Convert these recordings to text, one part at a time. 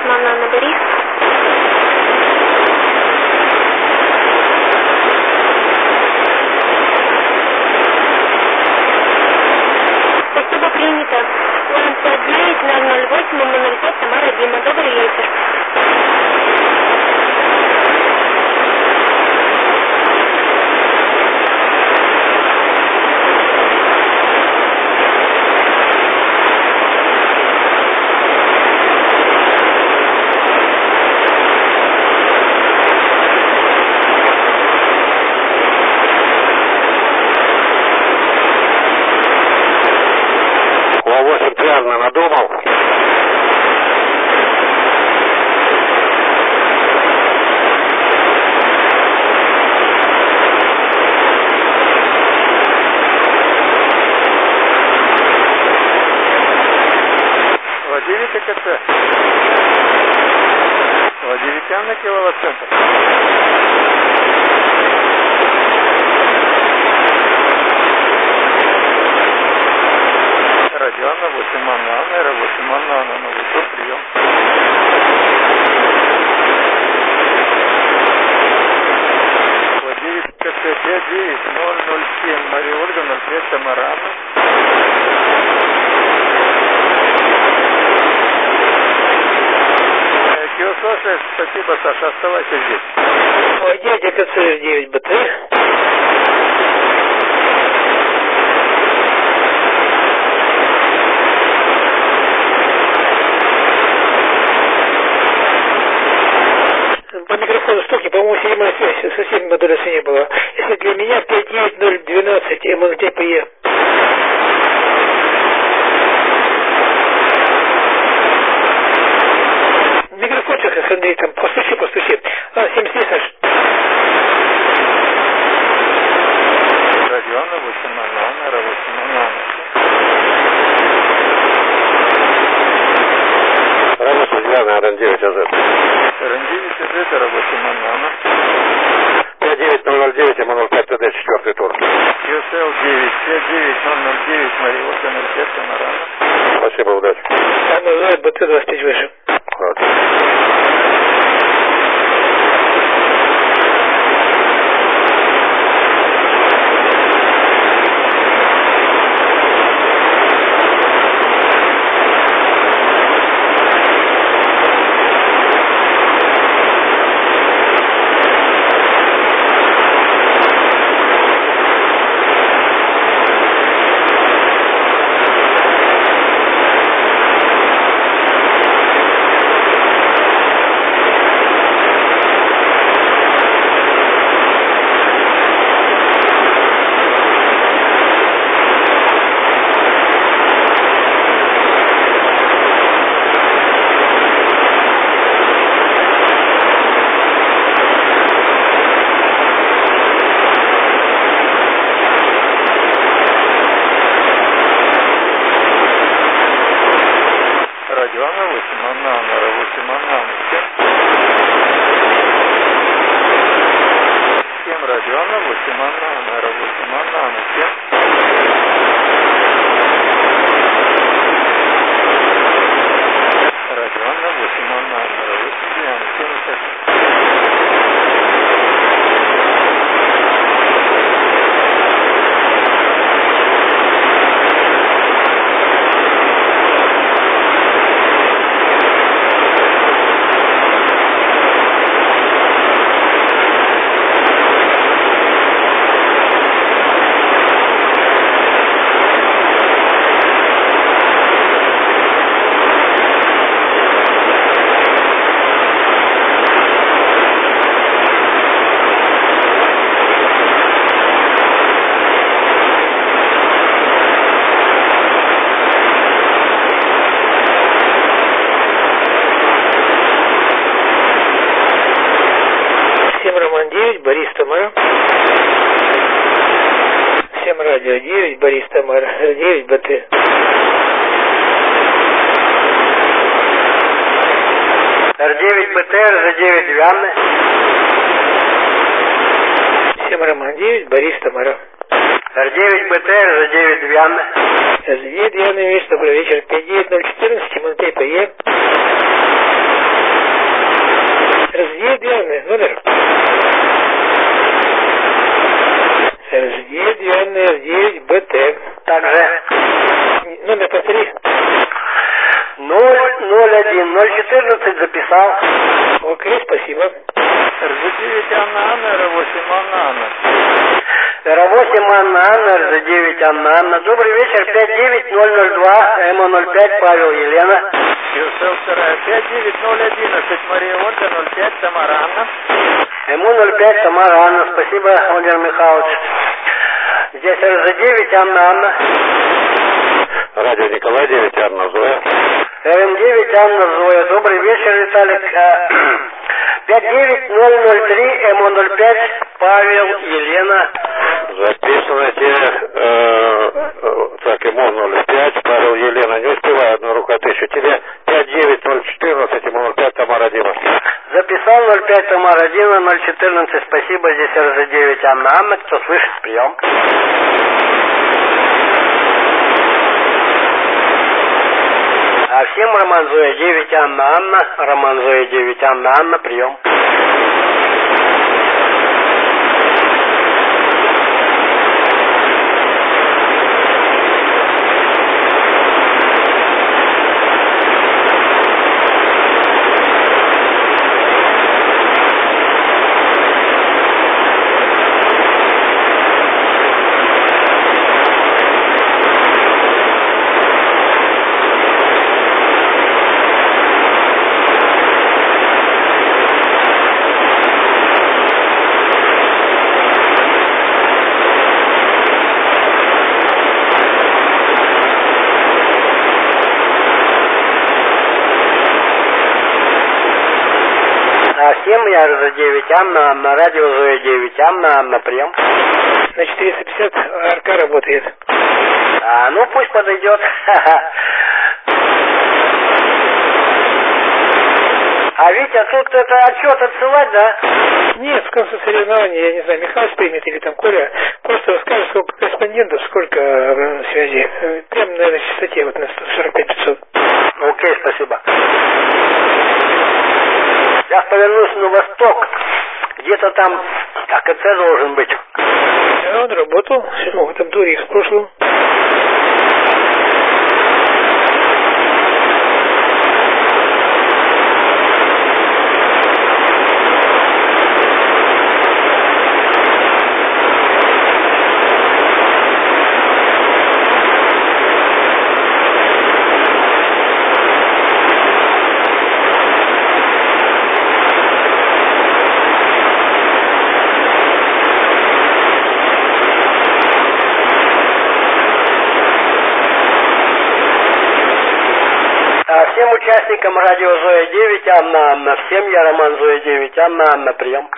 Манана Борис. Спасибо, принято. 059 008 005 Тамара Дима. Добрый вечер. Надумал? Владимир КЦ. Владимир на киловатт-центр. Радиана 8 Анна, Эра 8 Анна, новый тур, прием. Владимир КЦ 59007, Мария Ольга 05 Тамарана. Саша, спасибо, Саша, оставайся здесь. Дядя КЦ 9 БТ. По микрофону стуки, по-моему, седьмая связь, совсем модуля не было. Если для меня 59012 МНТПЕ. Микрофончик, Андрей, там, постучи. 73, Саш. Радиана 8 Анна, Эра 8 Анна. Работа связана РН9 АЗ. РН9 АЗ, Эра 8 Анна. 59009 МН05 ТД, 4 тур. QSL 9, 59009, Мария Ольга 05 Тамарана. Спасибо, удачи. Называют БТ 25 выше. Борис Тамара. 7 радио 9, Борис Тамара, 9 БТ. Р9 БТ, Р9 Вянны. 7 Роман 9, Борис Тамара. Р9 БТ, Р9 Вянны. Р9 Вянны, добрый вечер. 59014, МНТПЕ. Дверной номер. РЖ дверный R9 БТ. Также Номер повтори. 001 014 записал. Окей, спасибо. РЖ9 Анна Анна, Р8 Анна Анна. Р8 Анна Анна, РЖ9 Анна Анна. Добрый вечер, 59002, МО05, Павел Елена. ЮСЛ 2, 59011, Мария Ольга, 05, Тамара Анна. МО05, Тамара Анна. Спасибо, Владимир Михайлович. Здесь РЖ9 Анна Анна. Радио Николай 9, Анна Зоя. РМ9 Анна Зоя. Добрый вечер, Виталик. 59003, МО05, Павел Елена. Записывайте, так, ему 05, Павел Елена, не успеваю, одна рука тысячу. Тебе 59014, ему 05, Тамара Дима. Записал 05 Тамара Дина, 014, спасибо, здесь РЖ9 Анна Анна, кто слышит, прием. А всем Роман Зоя 9 Анна Анна, Роман Зоя 9 Анна Анна, прием. Всем я РЖ9 Анна Анна, радио Зоя 9 Анна Анна, прием. На 450 АРК работает. Ну пусть подойдет. А Витя, тут это отчет отсылать, да? Нет, в конце соревнования, я не знаю, Михаил примет или там Коля, просто расскажет, сколько корреспондентов, сколько связей. Прямо, наверное, в частоте, вот на 145-500. Окей, спасибо. Сейчас повернусь на восток. Где-то там АКЦ должен быть. Да, он работал в этом туре в прошлом. Всем участникам радио Зоя 9 Анна Анна. Всем я Роман Зоя 9 Анна Анна, прием.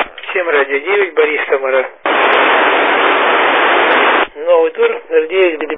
Радио 9, Борис, Тамара. Новый тур, R9,